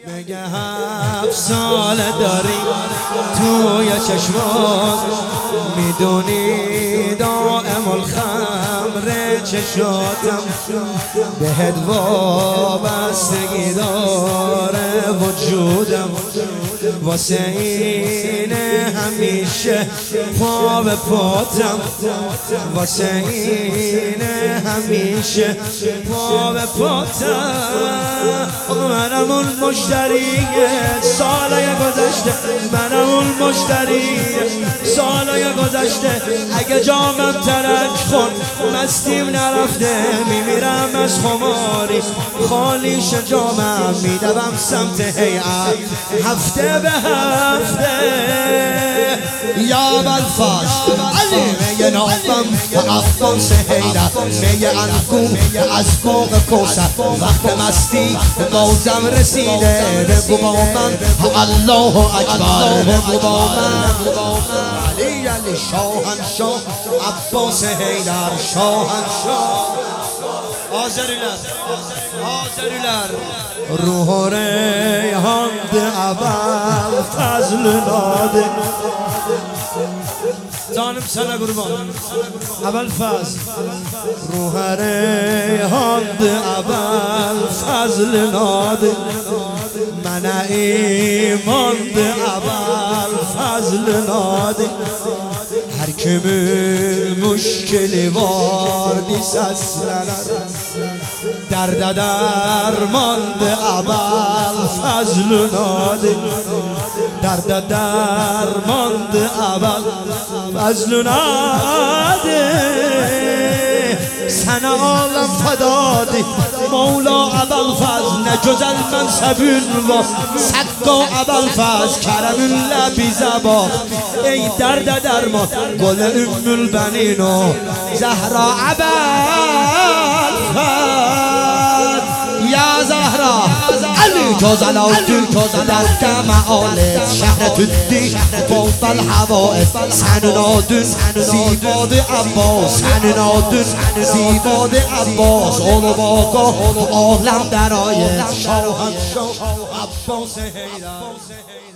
میگه 7 سال داری توی چشمات، میدونی دائم الخمر چشاتم بهت وابستگی داره وجودم، واسه اینه همیشه پا به پاتم، واسه اینه همیشه پا به پاتم. منم اون مشتریه سالای گذشته، منم اون مشتریه سالای گذشته. اگه جامم ترک خون مستیم نرفته، میمیرم از خماری خالیش جامم، میدوم سمت هیئت هفته به هفته. یا بلفاش علی میگه نامم عباس حیدر، میگه انگوم از فوق کوثر، وقت مستی موزم رسیده بگو با من الله اکبر، بگو با من علی علی شاهنشاه عباس حیدر شاهنشاه. آذریler روح ریحان اول فضل ناده، جانم sana قربان اول فضل. روح ریحان اول فضل ناده، من ایمان اول فضل ناده. هر kimin مشکلی واردی سسلنر، درد درماند اول فضل ناده، درد درماند اول فضل ناده. سن عالم فدادی مولا ابوالفضل، نجز المنصب و سقا ابوالفضل، کرم لبی زبا ای درد درمان گل ام البنین و زهرا ابوالفضل. یا زهرا علی جزلالدین در جمعالت، شهرت الدین فوق الحوائط، سننادون زیباد عباس، سننادون زیباد عباس، اولو باقا عالم درایت شاهنشاه عباس حیدر.